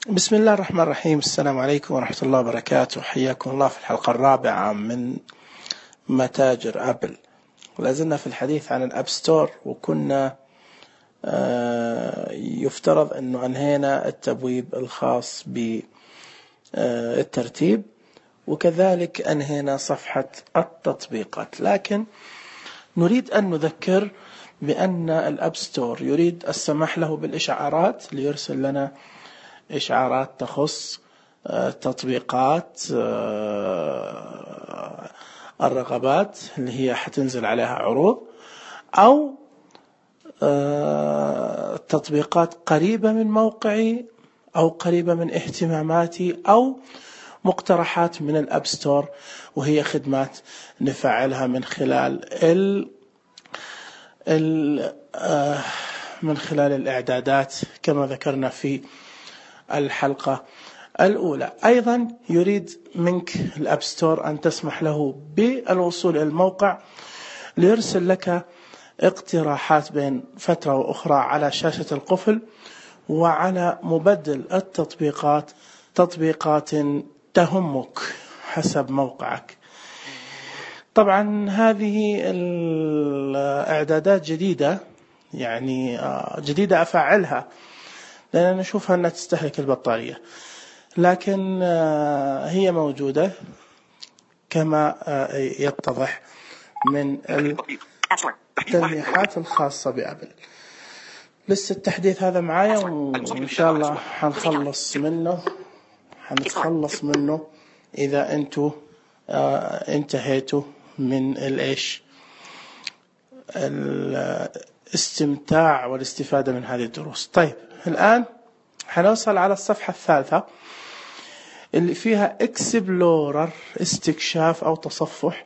بسم الله الرحمن الرحيم. السلام عليكم ورحمة الله وبركاته. حياكم الله في الحلقة الرابعة من متاجر أبل. لازلنا في الحديث عن الأب ستور، وكنا يفترض أنه أنهينا التبويب الخاص بالترتيب، وكذلك أنهينا صفحة التطبيقات، لكن نريد أن نذكر بأن الأب ستور يريد السماح له بالإشعارات ليرسل لنا إشعارات تخص تطبيقات الرغبات اللي هي حتنزل عليها عروض، أو تطبيقات قريبة من موقعي أو قريبة من اهتماماتي، أو مقترحات من الأب ستور، وهي خدمات نفعلها من خلال الإعدادات كما ذكرنا في الحلقة الأولى. أيضا يريد منك الأب ستور أن تسمح له بالوصول إلى الموقع ليرسل لك اقتراحات بين فترة وأخرى على شاشة القفل، وعلى مبدل التطبيقات تطبيقات تهمك حسب موقعك. طبعا هذه الإعدادات جديدة، يعني جديدة أفعلها لأن نشوفها أنها تستهلك البطارية، لكن هي موجودة كما يتضح من التلميحات الخاصة بأبل. لسه التحديث هذا معايا، وإن شاء الله حنخلص منه إذا أنتوا انتهيتوا من الاستمتاع والاستفادة من هذه الدروس. طيب، الآن حنوصل على الصفحة الثالثة اللي فيها اكسبلورر، استكشاف أو تصفح.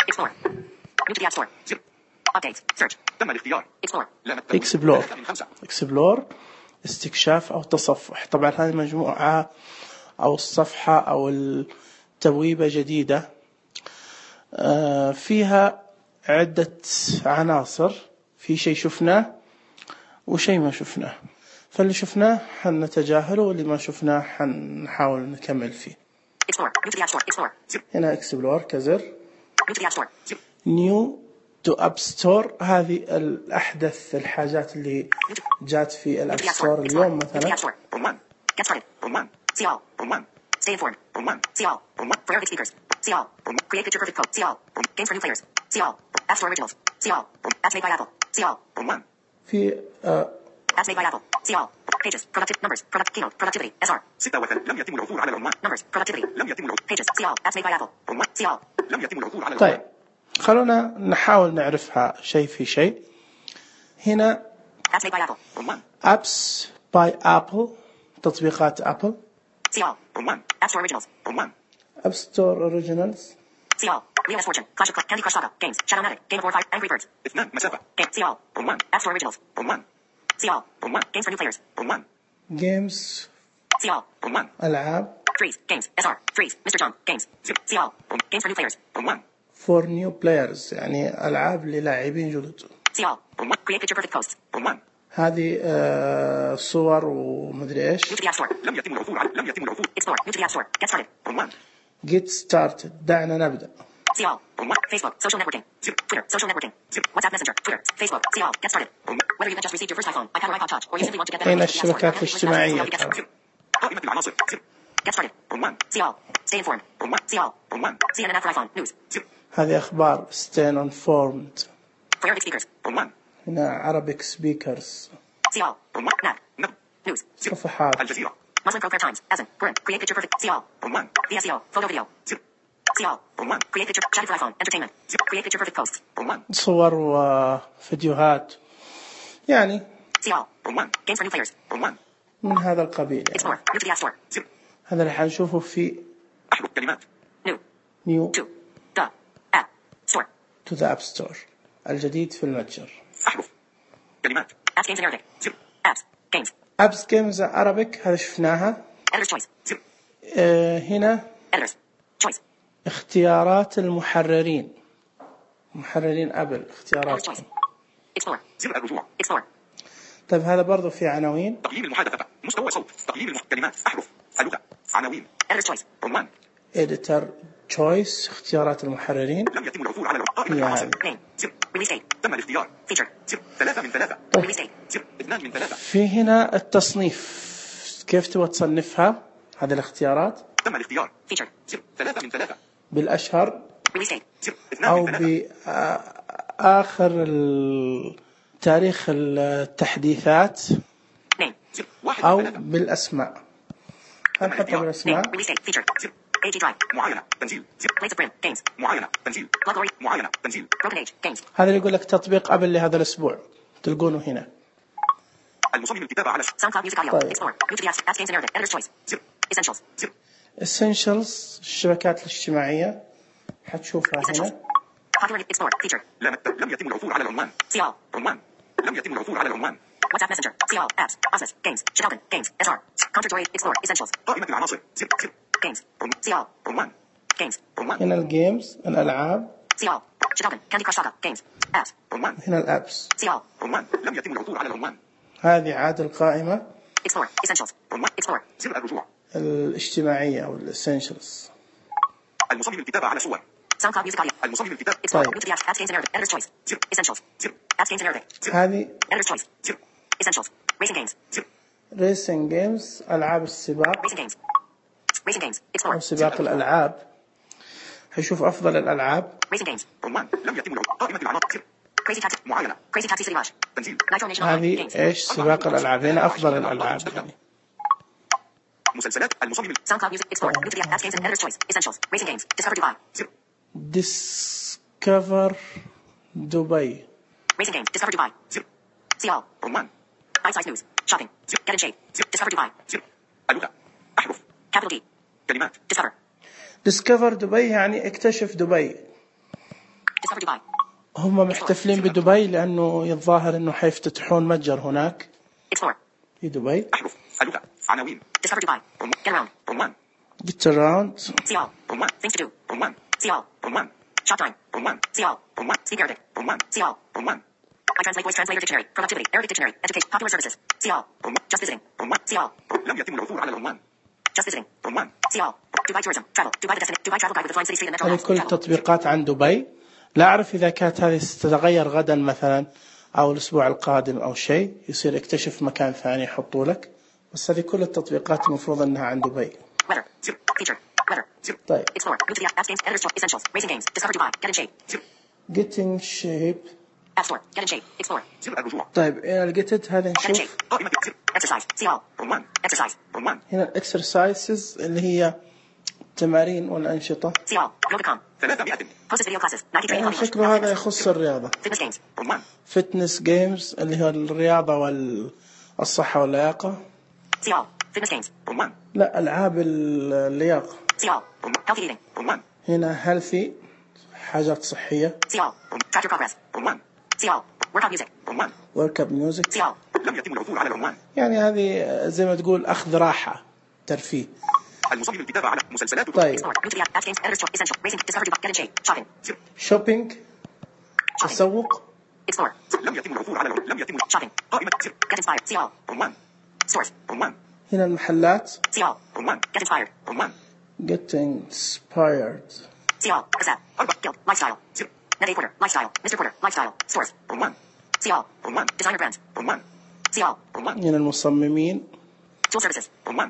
اكسبلور استكشاف أو تصفح. طبعا هذه مجموعة أو الصفحة أو التبويبة جديدة فيها عدة عناصر، في شيء شفناه وشيء ما شفناه، فاللي شفناه حنتجاهله واللي ما شفناه حنحاول نكمل فيه. هنا اكسبلور كزر. نيو تو اب ستور، هذه الأحدث الحاجات اللي جات في الاب ستور اليوم. مثلا Stay informed. See all. For Arabic speakers. See all. Create picture perfect code. See all. Games for new players. See all. App Store originals. See all. Apps made by Apple. See all. في apps made by Apple. See all. Pages. Productive numbers. Product keynote. Productivity. SR. 36 لم يتم العثور على العمال. Numbers. Productivity. لم يتم العثور. Pages. See all. Apps made by Apple. See all. لم يتم العثور على العمال. طيب، خلونا نحاول نعرفها شيء في شيء. هنا apps made by Apple. apps by Apple، تطبيقات أبل. See all. App Store originals. App Store originals. See all. Wheel of Fortune. Clash of Clans. Candy Crush Saga. Games. Shadowmatic. Game of War 5. Angry Birds. اثنان مسافة. See all. App Store originals. See all. Games for new players. Games. See all. ألعاب. Freeze. Games. SR. Freeze. Mr. John. Games. See all. Games for new players. For new players، يعني ألعاب للاعبين جدد. See all. Create picture perfect posts. هذه صور ومدري ايش. لم يتم العثور. Explore. New to the App Store. Get started. Get started. دعنا نبدأ. See all. Facebook. Social networking. Twitter. Social networking. WhatsApp Messenger. Twitter. Facebook. See all. Get started. Whether you have just received your first iPhone, iPad or iPod Touch, or you simply want to get better information. الشبكات الاجتماعية. قائمة العناصر. Get started. See all. Stay informed. See all. CNN app for iPhone. News. هذه أخبار. Stay informed. For Arabic speakers. هنا Arabic speakers. See all. News. صفحات. الجزيرة. Muslim Pro Prayer Times. Azan. Quran. Create picture perfect. See all. The SEO. Photo video. See all. Create picture. Chatting for iPhone. Entertainment. Create picture perfect posts. صور وفيديوهات. يعني. See all. Games for new players. من هذا القبيل. Explore. New to the App Store. هذا اللي حنشوفه في. أحرف كلمات. New. To the App Store. To the App Store. الجديد في المتجر. أحرف كلمات. Apps Games in Arabic. Apps Games. Apps Games Arabic، هذا شفناها. Editor's Choice. هنا Editors Choice. اختيارات المحررين، محررين أبل، اختيارات. Explore. زر الرجوع. Explore. طيب هذا برضو في عناوين. تقييم المحادثة. مستوى صوت. تقييم كلمات. أحرف. اللغة. عناوين. Editor's choice. عنوان. Editor choice. اختيارات المحررين. لم يتم العثور على قائمة العناصر. Name. زر. Release date. تم الاختيار. Feature. زر. 3 من 3. Release date. زر. 2 من 3. في هنا التصنيف، كيف تبغى تصنفها هذه الاختيارات؟ تم الاختيار. Feature. زر. 3 من 3. بالأشهر Release date. زر. 2 أو من 3. بآخر تاريخ التحديثات Name. زر. 1 أو من 3. بالأسماء. هنحطها بالأسماء. Name. Release date. Feature. زر. AG Drive. معاينة. تنزيل. زر. Blades of Brim. Games. معاينة. تنزيل. Glory. معاينة. تنزيل. Broken Age. Games. هذا اللي يقول لك تطبيق قبل لهذا الأسبوع، تلقونه هنا. المصمم الكتابة على SoundCloud Music Audio. طيب. Explore. New to the apps. Apps Games and Narrative. Editor's choice. زر. Essentials. زر. Essentials الشبكات الاجتماعية حتشوفها Essentials. هنا. Popular. Explore. Feature. لم يتم العثور على العنوان. See all. عنوان. لم يتم العثور على العنوان. WhatsApp Messenger. See all. Apps. Osmos. Games. Shodokan. Games. SR. Contradictory. Explore. Essentials. قائمة العناصر. زر. زر. Games. See all. عنوان. Games. عنوان. هنا الجيمز الألعاب. See all. Shodokan. Candy Crush Saga. Games. Apps. عنوان. هنا الأبس. See all. عنوان. لم يتم العثور على العنوان. هذه عاد القائمة Explore. Essentials. عنوان. Explore. زر الرجوع. الاجتماعية أو الاسينشالز. المصمم الكتابة على صور. SoundCloud Music Audio. المصمم الكتابة. Explore. طيب. New to the apps. Apps Games and Narrative. Editor's choice. زر. Essentials. زر. Apps Games and Narrative. هذه Editor's choice. زر. Essentials. Racing Games. زر. ريسنج جيمز ألعاب السباق Racing Games. Racing Games. أو Explore. سباق الألعاب. حيشوف أفضل الألعاب. Racing Games. عنوان. لم يتم العثور. قائمة العناصر. زر. Crazy Taxi. معاينة. Crazy Taxi City Rush. تنزيل. Nitro Nation Online. هذه Games. إيش سباق الألعاب، هنا أفضل الألعاب يعني. مسلسلات. المصمم. SoundCloud Music. Explore. New to the apps. Games and Editor's choice. Essentials. Racing Games. Discover Dubai. زر. ديسكفر دبي. Racing Games. Discover Dubai. زر. See all. عنوان. Bite Size News. Shopping. Get in Shape. Discover Dubai. زر. اللغة. أحرف. Capital D. كلمات. Discover. ديسكفر دبي يعني اكتشف دبي. Discover Dubai. هم محتفلين بدبي لأنه يتظاهر أنه حيفتتحون متجر هناك Explore. في دبي. أحرف. اللغة. عناوين. Discover Dubai. Get around. عنوان. Get around. See all. عنوان. Things to do. عنوان. See all. عنوان. Shop time. عنوان. See all. عنوان. Speak Arabic. عنوان. See all. عنوان. I translate voice translator dictionary. Productivity. Arabic dictionary. Education. Popular services. See all. Just visiting. عنوان. See all. لم يتم العثور على العنوان. Just visiting. عنوان. See all. Dubai tourism. Travel. Dubai the destination. Dubai travel guide with the flying city street and metro هذه maps. كل Travel. تطبيقات عن دبي. لا أعرف إذا كانت هذه ستتغير غدا مثلا أو الأسبوع القادم أو شيء، يصير اكتشف مكان ثاني يحطوا لك، بس هذه كل التطبيقات المفروض أنها عن دبي. Weather. زر. Feature. Weather. زر. طيب. Explore. New to the apps. Games. Editor's choice. Essentials. Racing Games. Discover Dubai. Get in shape. زر. Getting shape. App Store. Get in shape. Explore. زر الرجوع. طيب هنا الجيتد هذا Get in نشوف. shape. قائمة. زر. Exercise. See all. عنوان. Exercise. عنوان. هنا الإكسرسايزز اللي هي التمارين والأنشطة. See all. Yoga.com. 300. Posted video classes. Nike training يعني English. شكله هذا يخص الرياضة. Fitness games. عنوان. فتنس جيمز اللي هي الرياضة والصحة واللياقة. See all. Fitness games. عنوان. لا ألعاب اللياقة. See all. Healthy eating. عنوان. هنا healthy حاجات صحية. See all. Track your progress. عنوان. See all. Workout music. عنوان. workout music. See all. لم يتم العثور على العنوان. يعني هذه زي ما تقول أخذ راحة ترفيه. المصمم الكتابة على مسلسلات. طيب Explore. New to the app. Apps games. Editor's choice. Essential. Racing. Discover Dubai. Get in shape. Shopping. زر. shopping تسوق. Explore. لم يتم العثور على لم يتم. Shopping. قائمة. زر. Get inspired. See all. عنوان. Stores. عنوان. هنا المحلات. See all. عنوان. Get inspired. عنوان. getting inspired. See all. WhatsApp. Guild. Lifestyle. زر. Net A Porter. Lifestyle. Mr. Porter. Lifestyle. Stores. عنوان. See all. عنوان. Designer brands. عنوان. See all. عنوان. هنا المصممين. Tool services. عنوان.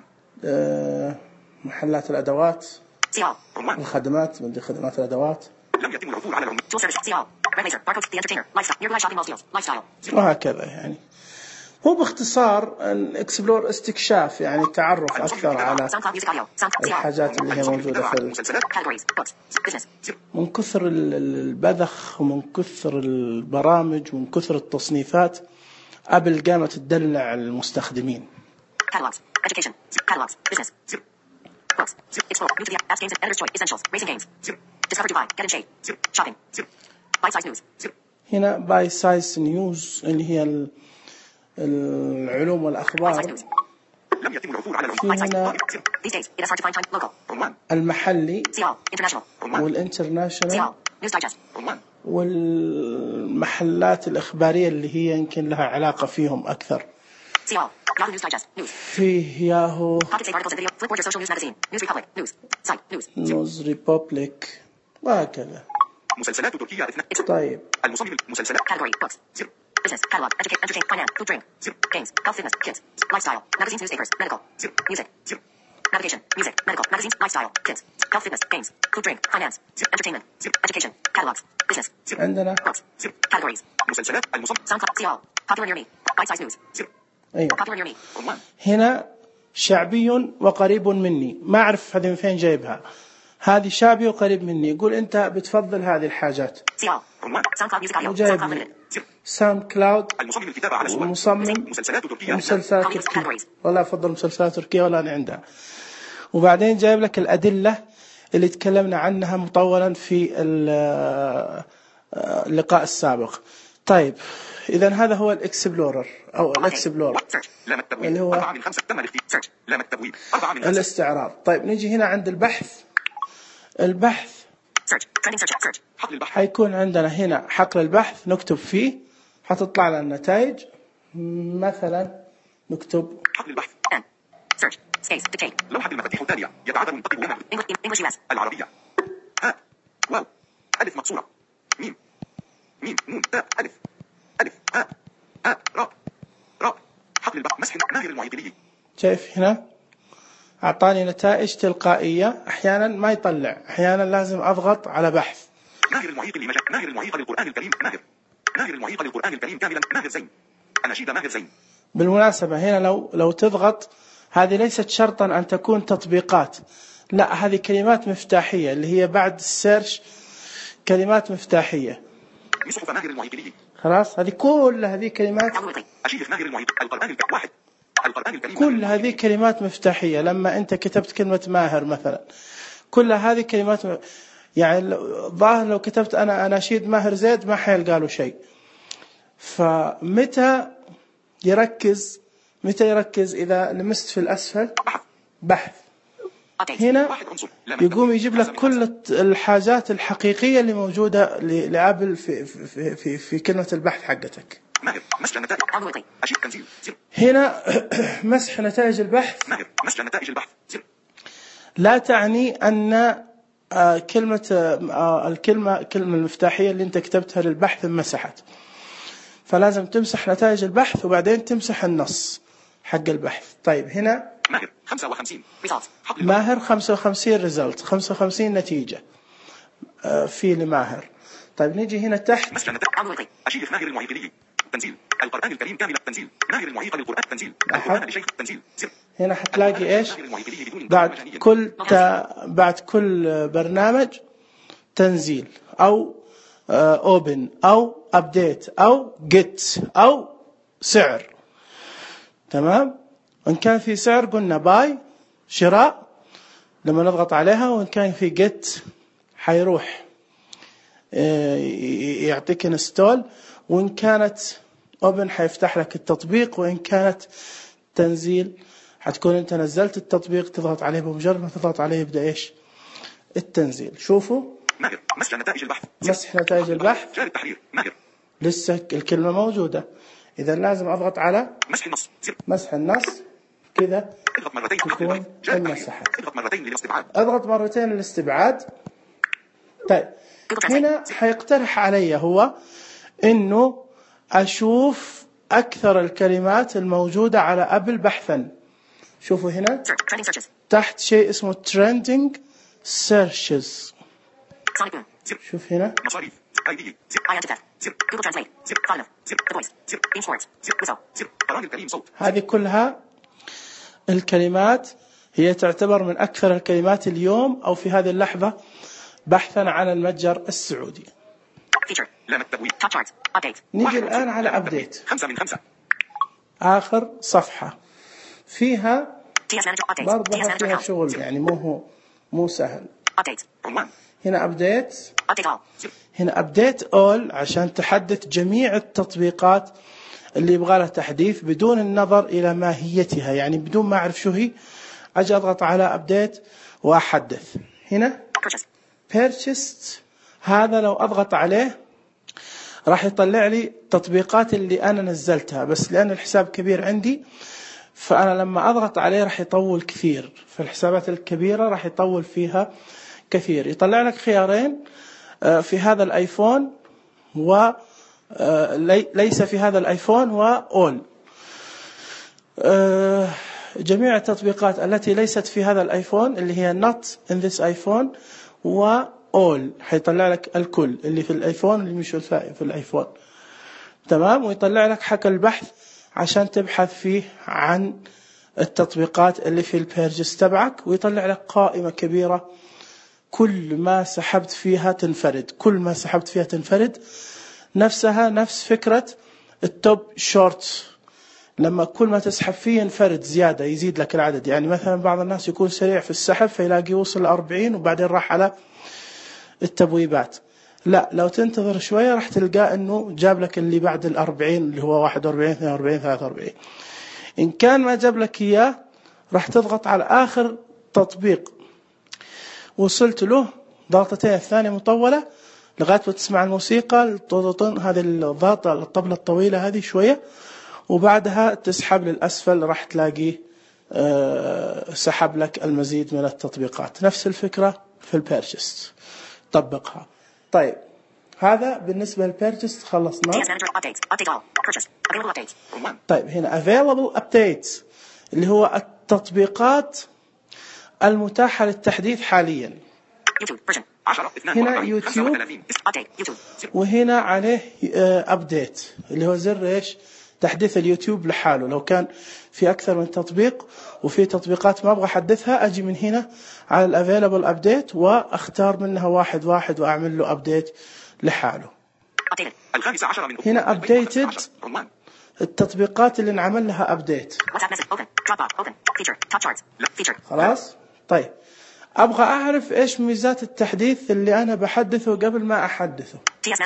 محلات الأدوات. See all. عنوان. الخدمات بدي خدمات الأدوات لم يتم العثور على العنوان. Tool services. See all. Red Laser. Barcodes. The Entertainer. Lifestyle. Nearby shopping malls deals. Lifestyle. وهكذا. يعني هو باختصار الاكسبلور استكشاف، يعني تعرف أكثر على SoundCloud Music Audio. See all. الحاجات اللي هي موجودة في مسلسلات. Categories. Books. Business. من كثر البذخ ومن كثر البرامج ومن كثر التصنيفات أبل قامت تدلع المستخدمين. Catalogs. Education. Catalogs. Business. زر. Books. Explore. New to the apps. Games and Editor's choice. Essentials. Racing games. زر. Discover Dubai. Get in shape. زر. Shopping. زر. Bite size news. زر. هنا باي سايز نيوز اللي هي العلوم Bite size والأخبار. news. لم يتم العثور على في العنوان. هنا زر. These days, it is hard to find time. Local. عنوان. المحلي See all. International. عنوان. See والانترناشونال all. News digest. عنوان. والمحلات الإخبارية اللي هي يمكن لها علاقة فيهم أكثر. See all. Yahoo News Digest. News. فيه ياهو. Pocket Save articles and video. Flipboard your social news magazine. News Republic. News. Site. News. نيوز ريبوبليك وهكذا. مسلسلات تركية طيب. المصمم المسلسلات. Category. Books. زر. Business. Catalog. Educate. Entertain. Finance. Food. Drink. زر. Games. Health. Fitness. Kids. Lifestyle. Magazines. Newspapers. Medical. زر. Music. زر. Navigation. Music. Medical. Magazines. Lifestyle. Kids. Health. Fitness. Games. Food. Drink. Finance. Entertainment. Education. Catalogs. Business. عندنا. Books. زر. Categories. مسلسلات المصمم. SoundCloud. See all. Popular near me. Bite size news. زر. أيوة. Popular near me. عنوان. هنا شعبي وقريب مني، ما أعرف هذه من فين جايبها. هذه شعبي وقريب مني، يقول أنت بتفضل هذه الحاجات. See all. عنوان. SoundCloud Music Audio. وجايب SoundCloud لي Limited. زر. ساوند كلاود المصمم الكتابة على الصور. ومصمم مسلسلات تركية ومسلسلات Audio تركية. categories. والله أفضل مسلسلات تركية ولا أنا عندها. وبعدين جايب لك الأدلة اللي تكلمنا عنها مطولا في اللقاء السابق. طيب إذا هذا هو الإكسبلورر أو الإكسبلورر سيرش. لام التبويب. اللي هو 4 من 5 تم الاختيار. سيرش. لام التبويب. 4 من 5. الاستعراض. طيب نجي هنا عند البحث. البحث Search. Trending search. Search. حقل البحث. حيكون عندنا هنا حقل البحث، نكتب فيه حتطلع لنا النتائج. مثلا نكتب حقل البحث. N. Search. Space. Dictate. لوحة المفاتيح التالية يتعذر منتقب لها. English US. العربية. ها. واو. ألف مكسورة. ميم. ميم. نون. تاء. ألف. ألف. ها. ها. راء. راء. حقل البحث. مسح ماهر المعيقلي. شايف هنا أعطاني نتائج تلقائية، أحيانا ما يطلع، أحيانا لازم أضغط على بحث. ماهر المعيق لمجال. ماهر المعيق للقرآن الكريم. ماهر. ماهر المعيق للقرآن الكريم كاملا. ماهر زين. أناشيد ماهر زين. بالمناسبة هنا لو تضغط، هذه ليست شرطا أن تكون تطبيقات، لا هذه كلمات مفتاحية اللي هي بعد السيرش، كلمات مفتاحية. مصحف ماهر المعيقلي. خلاص هذه كل هذه كلمات، أشيخ ماهر المعيق. القرآن الكريم. واحد. القرآن الكريم. كل هذه كلمات مفتاحية. لما أنت كتبت كلمة ماهر مثلا، كل هذه كلمات يعني ظاهر لو كتبت أنا أناشيد ماهر زيد ما حيلقى له شيء. فمتى يركز إذا لمست في الأسفل بحث، هنا يقوم يجيب لك كل الحاجات الحقيقية اللي موجودة لأبل في كلمة البحث حقتك. ماهر. مسح نتائج. أشيخ تنزيل. هنا مسح نتائج البحث. ماهر. مسح نتائج البحث. لا تعني أن كلمة الكلمة المفتاحية اللي أنت كتبتها للبحث مسحت، فلازم تمسح نتائج البحث وبعدين تمسح النص حق البحث. طيب هنا ماهر 55 ماهر 55 ريزلت، 55 نتيجة في لماهر. طيب نيجي هنا تحت. أشيخ ماهر المعيقلي. تنزيل القرآن الكريم كاملا. تنزيل ماهر المعيق للقرآن. تنزيل القرآن لشيخ. تنزيل. هنا حتلاقي إيش بعد كل برنامج تنزيل أو اوبن أو ابديت أو جيت أو سعر. تمام. وإن كان في سعر قلنا باي شراء لما نضغط عليها، وإن كان في جيت حيروح يعطيك انستول، وإن كانت اوبن حيفتح لك التطبيق، وإن كانت تنزيل حتكون انت نزلت التطبيق تضغط عليه، بمجرد ما تضغط عليه يبدأ ايش التنزيل. شوفوا ماهر مسح نتائج البحث. مسح نتائج البحث. جاري التحرير. ماهر لسه الكلمة موجودة، إذا لازم أضغط على مسح النص. مسح النص كذا. اضغط مرتين. تكون المسحت. اضغط مرتين للاستبعاد. أضغط مرتين للاستبعاد. طيب هنا حيقترح علي هو إنه أشوف أكثر الكلمات الموجودة على أبل بحثا. شوفوا هنا تحت شيء اسمه trending searches. شوف هنا مصاريف. هذه كلها الكلمات هي تعتبر من أكثر الكلمات اليوم أو في هذه اللحظة بحثا عن المتجر السعودي. نيجي الآن على أبديت. 5 من 5. آخر صفحة فيها برضه فيها شغل، يعني مو سهل. هنا أبديت. هنا أبديت أول عشان تحدث جميع التطبيقات اللي يبغى لها تحديث بدون النظر إلى ماهيتها، يعني بدون ما أعرف شو هي أجي أضغط على أبديت وأحدث. هنا purchased، هذا لو أضغط عليه راح يطلع لي التطبيقات اللي أنا نزلتها، بس لأن الحساب كبير عندي فأنا لما أضغط عليه راح يطول كثير. في الحسابات الكبيرة راح يطول فيها كثير. يطلع لك خيارين في هذا الآيفون وليس في هذا الآيفون وأول. جميع التطبيقات التي ليست في هذا الآيفون اللي هي not in this iPhone وأول، حيطلع لك الكل اللي في الآيفون اللي مش في الآيفون. تمام. ويطلع لك حق البحث عشان تبحث فيه عن التطبيقات اللي في البيرجز تبعك، ويطلع لك قائمة كبيرة كل ما سحبت فيها تنفرد، كل ما سحبت فيها تنفرد. نفسها نفس فكرة التوب شورتس، لما كل ما تسحب فيه ينفرد زيادة يزيد لك العدد. يعني مثلا بعض الناس يكون سريع في السحب فيلاقي وصل 40 وبعدين راح على التبويبات. لا، لو تنتظر شوية راح تلقى انه جاب لك اللي بعد 40 اللي هو 41 42 43. ان كان ما جاب لك اياه راح تضغط على اخر تطبيق وصلت له ضغطتين الثانية مطولة لغاية ما تسمع الموسيقى هذه الضغطة الطبلة الطويلة هذه شوية، وبعدها تسحب للأسفل راح تلاقي سحب لك المزيد من التطبيقات. نفس الفكرة في البيرجست، طبقها. طيب هذا بالنسبة للبيرجست خلصنا. طيب هنا available updates اللي هو التطبيقات المتاحة للتحديث حاليا. هنا يوتيوب وهنا عليه update اللي هو زر ايش؟ تحديث اليوتيوب لحاله. لو كان في أكثر من تطبيق وفي تطبيقات ما أبغى أحدثها أجي من هنا على الأفيلابل أبديت وأختار منها واحد وأعمل له أبديت لحاله. هنا أبديتد التطبيقات اللي نعمل لها أبديت. خلاص. طيب أبغى أعرف إيش ميزات التحديث اللي أنا بحدثه قبل ما أحدثه.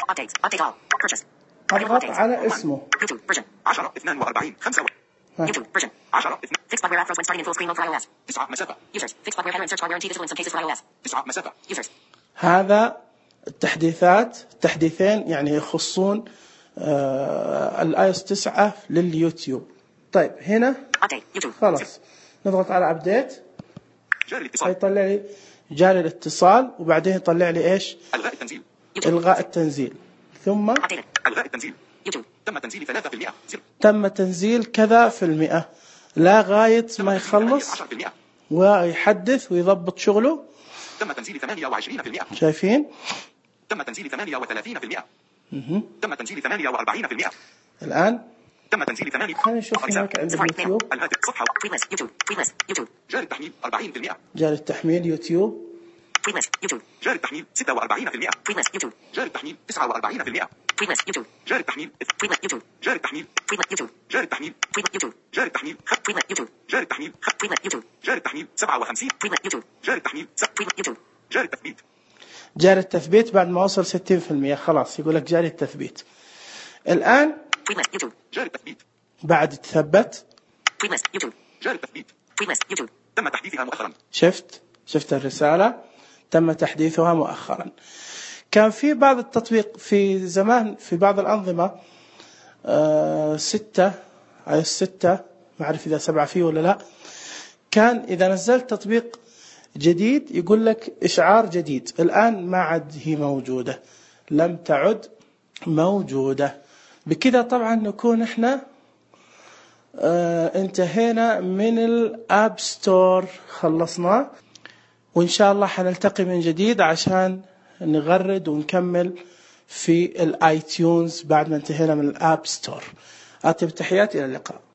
أضغط على اسمه. يوتيوب 42 5 يوتيوب فيرجن 10 fixed bugware afros when starting in full screen mode for iOS 9 مسافة users fixed bugware header and search bar guarantee digital in some cases for iOS 9 مسافة users. هذا التحديثات تحديثين يعني يخصون iOS 9 لليوتيوب. طيب هنا خلاص نضغط على ابديت يطلع لي جاري الاتصال وبعدين يطلع لي ايش؟ الغاء التنزيل ثم الغاء التنزيل. يوتيوب تم تنزيل 3%. تم تنزيل كذا في المئة لا غاية ما يخلص ويحدث ويضبط شغله. تم تنزيل 28%. شايفين؟ تم تنزيل 38%. تم تنزيل 48%. الآن تم تنزيل 8. خلينا نشوف هناك عند اليوتيوب. الهاتف صفحة يوتيوب جاري التحميل 40%. جاري التحميل يوتيوب. جاري التحميل 46%. يوتيوب جاري التحميل 49%. يوتيوب جاري التحميل يوتيوب جاري التحميل يوتيوب جاري التحميل يوتيوب جاري التحميل يوتيوب جاري التحميل يوتيوب جاري التحميل 57. يوتيوب جاري التحميل يوتيوب جاري التثبيت. جاري التثبيت بعد ما وصل 60% خلاص يقول لك جاري التثبيت. الآن يوتيوب جاري التثبيت بعد تثبت. يوتيوب جاري التثبيت. يوتيوب تم تحديثها مؤخرا. شفت الرسالة تم تحديثها مؤخرا. كان في بعض التطبيق في زمان في بعض الأنظمة 6 iOS 6 ما أعرف إذا 7 فيه ولا لا، كان إذا نزلت تطبيق جديد يقول لك إشعار جديد. الآن ما عاد هي موجودة، لم تعد موجودة. بكذا طبعا نكون إحنا انتهينا من الاب ستور، خلصناه، وإن شاء الله حنلتقي من جديد عشان نغرد ونكمل في الايتيونز بعد ما انتهينا من الاب ستور. أطيب تحياتي، إلى اللقاء.